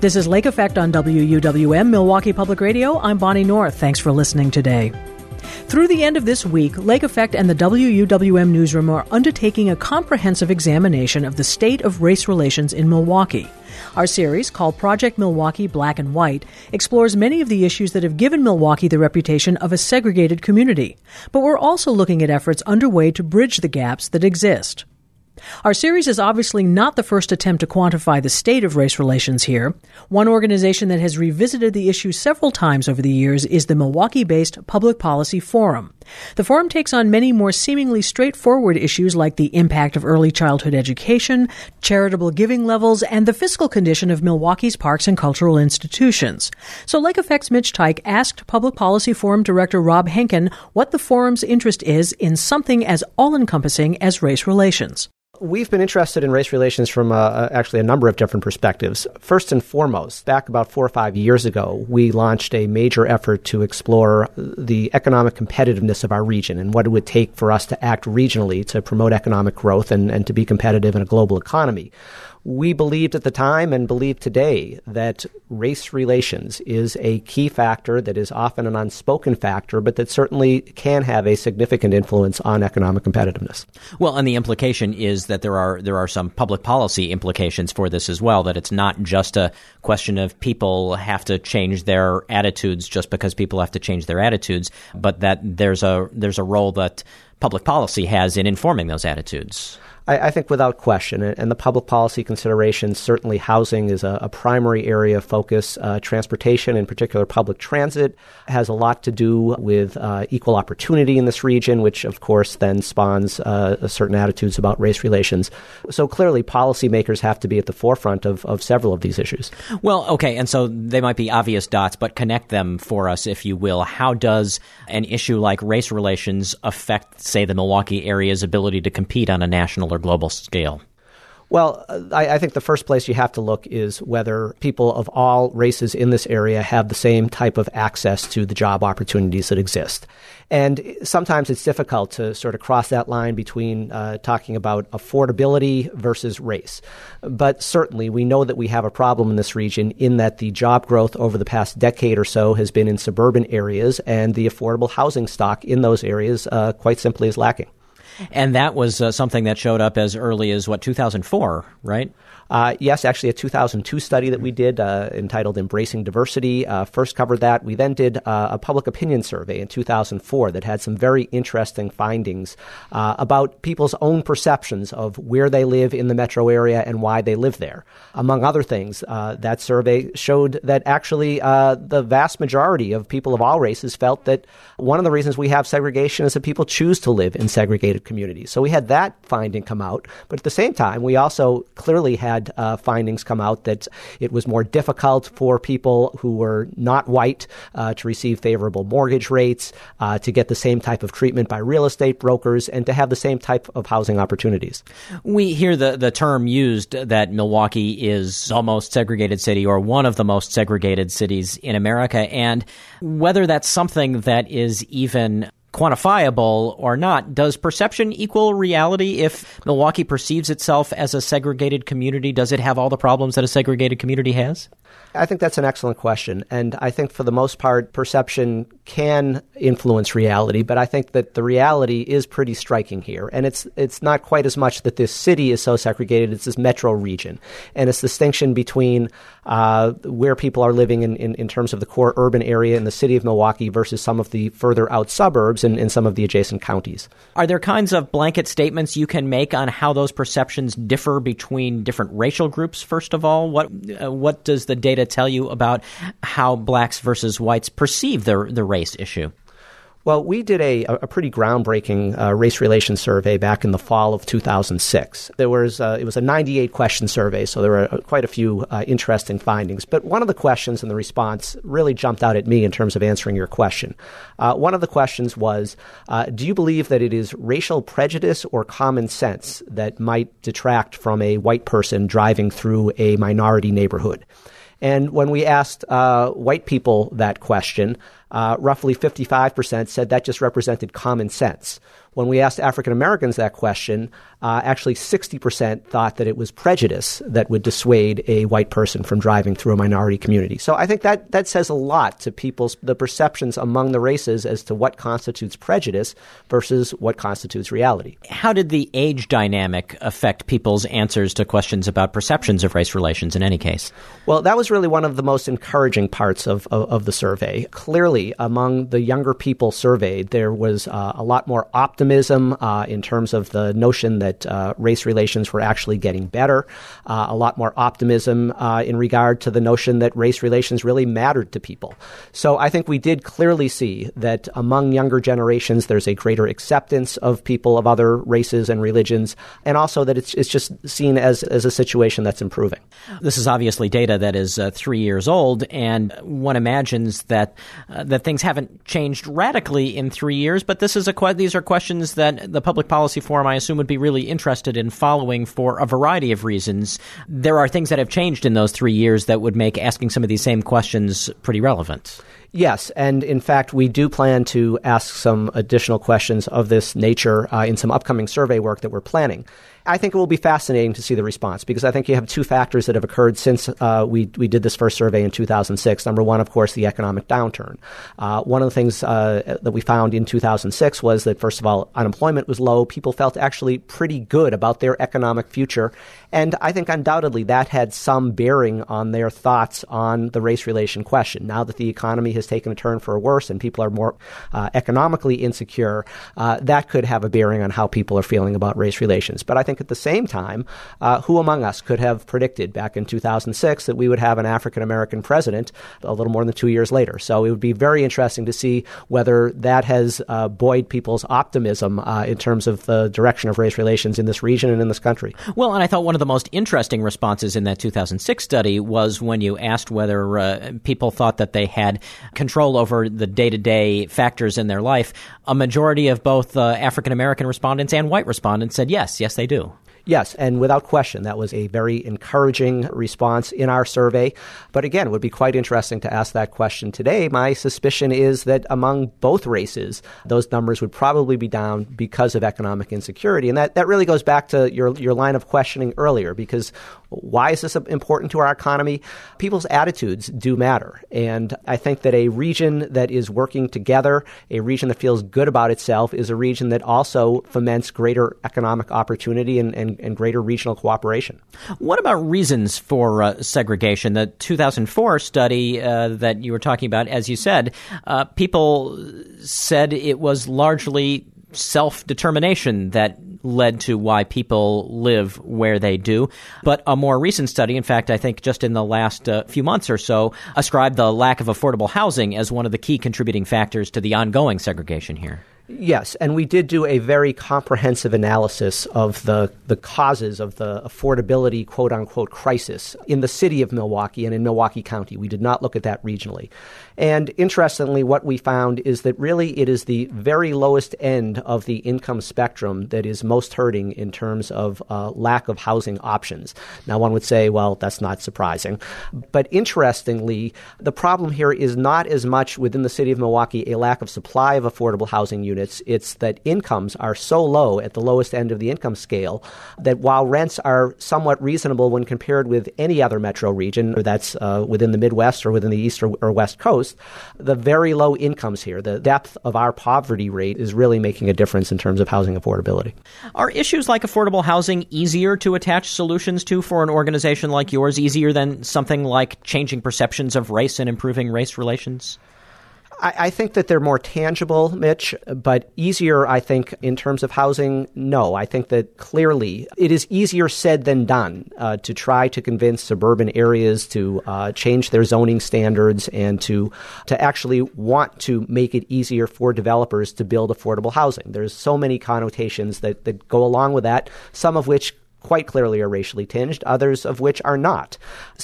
This is Lake Effect on WUWM, Milwaukee Public Radio. I'm Bonnie North. Thanks for listening today. Through the end of this week, Lake Effect and the WUWM Newsroom are undertaking a comprehensive examination of the state of race relations in Milwaukee. Our series, called Project Milwaukee Black and White, explores many of the issues that have given Milwaukee the reputation of a segregated community. But we're also looking at efforts underway to bridge the gaps that exist. Our series is obviously not the first attempt to quantify the state of race relations here. One organization that has revisited the issue several times over the years is the Milwaukee-based Public Policy Forum. The forum takes on many more seemingly straightforward issues like the impact of early childhood education, charitable giving levels, and the fiscal condition of Milwaukee's parks and cultural institutions. So Lake Effect's Mitch Teich asked Public Policy Forum Director Rob Henkin what the forum's interest is in something as all-encompassing as race relations. We've been interested in race relations from actually a number of different perspectives. First and foremost, back about 4 or 5 years ago, we launched a major effort to explore the economic competitiveness of our region and what it would take for us to act regionally to promote economic growth and to be competitive in a global economy. We believed at the time and believe today that race relations is a key factor that is often an unspoken factor, but that certainly can have a significant influence on economic competitiveness. Well, and the implication is that there are some public policy implications for this as well, that it's not just a question of people have to change their attitudes just because people have to change their attitudes, but that there's a role that public policy has in informing those attitudes. I think without question, and the public policy considerations, certainly housing is a primary area of focus. Transportation, in particular public transit, has a lot to do with equal opportunity in this region, which of course then spawns certain attitudes about race relations. So clearly policymakers have to be at the forefront of several of these issues. Well, okay, and so they might be obvious dots, but connect them for us, if you will. How does an issue like race relations affect, say, the Milwaukee area's ability to compete on a national or global scale? Well, I think the first place you have to look is whether people of all races in this area have the same type of access to the job opportunities that exist. And sometimes it's difficult to sort of cross that line between talking about affordability versus race. But certainly we know that we have a problem in this region in that the job growth over the past decade or so has been in suburban areas, and the affordable housing stock in those areas quite simply is lacking. And that was something that showed up as early as, 2004, right? Yes, actually a 2002 study that we did entitled Embracing Diversity first covered that. We then did a public opinion survey in 2004 that had some very interesting findings about people's own perceptions of where they live in the metro area and why they live there. Among other things, that survey showed that actually the vast majority of people of all races felt that one of the reasons we have segregation is that people choose to live in segregated communities. So we had that finding come out, but at the same time, we also clearly had findings come out that it was more difficult for people who were not white to receive favorable mortgage rates, to get the same type of treatment by real estate brokers, and to have the same type of housing opportunities. We hear the term used that Milwaukee is the most segregated city or one of the most segregated cities in America, and whether that's something that is even quantifiable or not, does perception equal reality? If Milwaukee perceives itself as a segregated community, does it have all the problems that a segregated community has? I think that's an excellent question. And I think for the most part, perception can influence reality, but I think that the reality is pretty striking here. And it's not quite as much that this city is so segregated, it's this metro region. And it's the distinction between where people are living in terms of the core urban area in the city of Milwaukee versus some of the further out suburbs in some of the adjacent counties. Are there kinds of blanket statements you can make on how those perceptions differ between different racial groups, first of all? What does the data tell you about how blacks versus whites perceive the race issue? Well, we did a pretty groundbreaking race relations survey back in the fall of 2006. It was a 98-question survey, so there were quite a few interesting findings. But one of the questions and the response really jumped out at me in terms of answering your question. One of the questions was, do you believe that it is racial prejudice or common sense that might detract from a white person driving through a minority neighborhood? And when we asked white people that question, roughly 55% said that just represented common sense. When we asked African Americans that question, actually 60% thought that it was prejudice that would dissuade a white person from driving through a minority community. So I think that says a lot to the perceptions among the races as to what constitutes prejudice versus what constitutes reality. How did the age dynamic affect people's answers to questions about perceptions of race relations in any case? Well, that was really one of the most encouraging parts of the survey. Clearly, among the younger people surveyed, there was a lot more optimism in terms of the notion that race relations were actually getting better, a lot more optimism in regard to the notion that race relations really mattered to people. So I think we did clearly see that among younger generations, there's a greater acceptance of people of other races and religions, and also that it's just seen as a situation that's improving. This is obviously data that is 3 years old, and one imagines that things haven't changed radically in 3 years, but these are questions that the Public Policy Forum, I assume, would be really interested in following for a variety of reasons. There are things that have changed in those 3 years that would make asking some of these same questions pretty relevant. Yes, and in fact, we do plan to ask some additional questions of this nature in some upcoming survey work that we're planning. I think it will be fascinating to see the response because I think you have two factors that have occurred since we did this first survey in 2006. Number one, of course, the economic downturn. One of the things that we found in 2006 was that, first of all, unemployment was low. People felt actually pretty good about their economic future. And I think undoubtedly that had some bearing on their thoughts on the race relation question. Now that the economy has taken a turn for worse and people are more economically insecure, that could have a bearing on how people are feeling about race relations. But I think at the same time, who among us could have predicted back in 2006 that we would have an African-American president a little more than 2 years later? So it would be very interesting to see whether that has buoyed people's optimism in terms of the direction of race relations in this region and in this country. Well, and I thought one of the most interesting responses in that 2006 study was when you asked whether people thought that they had control over the day-to-day factors in their life. A majority of both African-American respondents and white respondents said yes, they do. Yes, and without question, that was a very encouraging response in our survey. But again, it would be quite interesting to ask that question today. My suspicion is that among both races, those numbers would probably be down because of economic insecurity. And that really goes back to your line of questioning earlier, because why is this important to our economy? People's attitudes do matter. And I think that a region that is working together, a region that feels good about itself, is a region that also foments greater economic opportunity and greater regional cooperation. What about reasons for segregation? The 2004 study that you were talking about, as you said, people said it was largely self-determination that led to why people live where they do. But a more recent study, in fact, I think just in the last few months or so, ascribed the lack of affordable housing as one of the key contributing factors to the ongoing segregation here. Yes, and we did do a very comprehensive analysis of the causes of the affordability, quote-unquote, crisis in the city of Milwaukee and in Milwaukee County. We did not look at that regionally. And interestingly, what we found is that really it is the very lowest end of the income spectrum that is most hurting in terms of lack of housing options. Now, one would say, well, that's not surprising. But interestingly, the problem here is not as much within the city of Milwaukee a lack of supply of affordable housing units. It's that incomes are so low at the lowest end of the income scale that while rents are somewhat reasonable when compared with any other metro region, or that's within the Midwest or within the East or West Coast, the very low incomes here, the depth of our poverty rate is really making a difference in terms of housing affordability. Are issues like affordable housing easier to attach solutions to for an organization like yours, easier than something like changing perceptions of race and improving race relations? I think that they're more tangible, Mitch, but easier, I think, in terms of housing, no. I think that clearly it is easier said than done to try to convince suburban areas to change their zoning standards and to actually want to make it easier for developers to build affordable housing. There's so many connotations that go along with that, some of which quite clearly are racially tinged, others of which are not.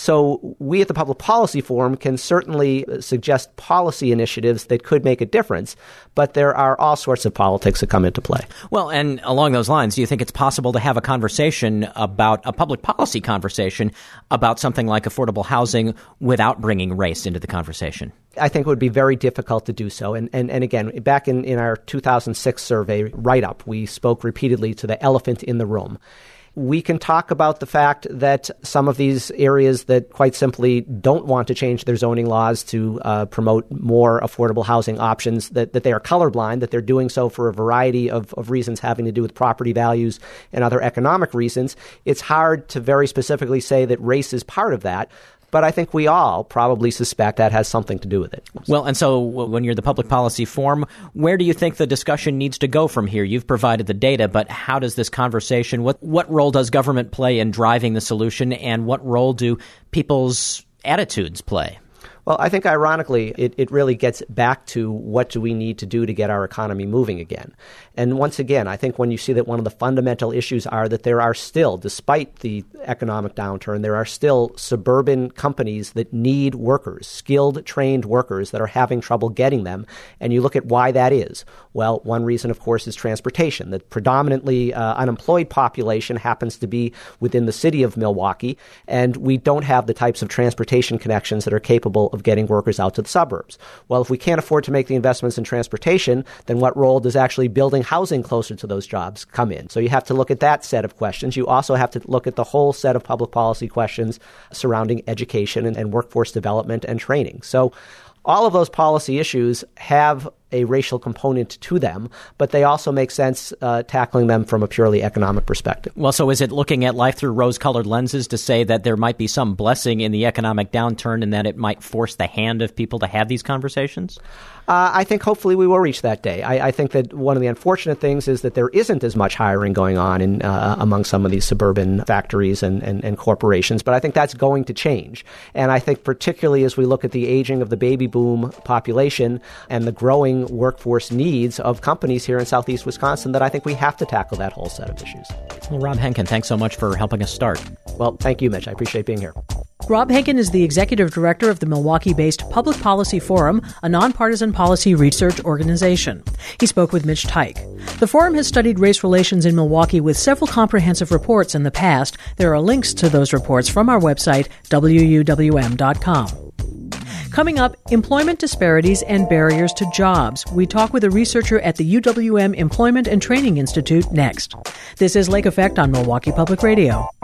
So we at the Public Policy Forum can certainly suggest policy initiatives that could make a difference, but there are all sorts of politics that come into play. Well, and along those lines, do you think it's possible to have a conversation about a public policy conversation about something like affordable housing without bringing race into the conversation? I think it would be very difficult to do so. And again, back in our 2006 survey write-up, we spoke repeatedly to the elephant in the room. We can talk about the fact that some of these areas that quite simply don't want to change their zoning laws to promote more affordable housing options, that they are colorblind, that they're doing so for a variety of reasons having to do with property values and other economic reasons. It's hard to very specifically say that race is part of that. But I think we all probably suspect that has something to do with it. Well, and so when you're the Public Policy Forum, where do you think the discussion needs to go from here? You've provided the data, but how does this conversation, what role does government play in driving the solution, and what role do people's attitudes play? Well, I think ironically, it really gets back to what do we need to do to get our economy moving again. And once again, I think when you see that one of the fundamental issues are that there are still, despite the economic downturn, there are still suburban companies that need workers, skilled, trained workers that are having trouble getting them. And you look at why that is. Well, one reason, of course, is transportation. The predominantly unemployed population happens to be within the city of Milwaukee, and we don't have the types of transportation connections that are capable of getting workers out to the suburbs. Well, if we can't afford to make the investments in transportation, then what role does actually building housing closer to those jobs come in? So you have to look at that set of questions. You also have to look at the whole set of public policy questions surrounding education and workforce development and training. So all of those policy issues have a racial component to them, but they also make sense tackling them from a purely economic perspective. Well, so is it looking at life through rose-colored lenses to say that there might be some blessing in the economic downturn and that it might force the hand of people to have these conversations? I think hopefully we will reach that day. I think that one of the unfortunate things is that there isn't as much hiring going on in among some of these suburban factories and corporations, but I think that's going to change. And I think particularly as we look at the aging of the baby boom population and the growing workforce needs of companies here in Southeast Wisconsin, that I think we have to tackle that whole set of issues. Well, Rob Henkin, thanks so much for helping us start. Well, thank you, Mitch. I appreciate being here. Rob Henkin is the executive director of the Milwaukee-based Public Policy Forum, a nonpartisan policy research organization. He spoke with Mitch Teich. The forum has studied race relations in Milwaukee with several comprehensive reports in the past. There are links to those reports from our website, WUWM.com. Coming up, employment disparities and barriers to jobs. We talk with a researcher at the UWM Employment and Training Institute next. This is Lake Effect on Milwaukee Public Radio.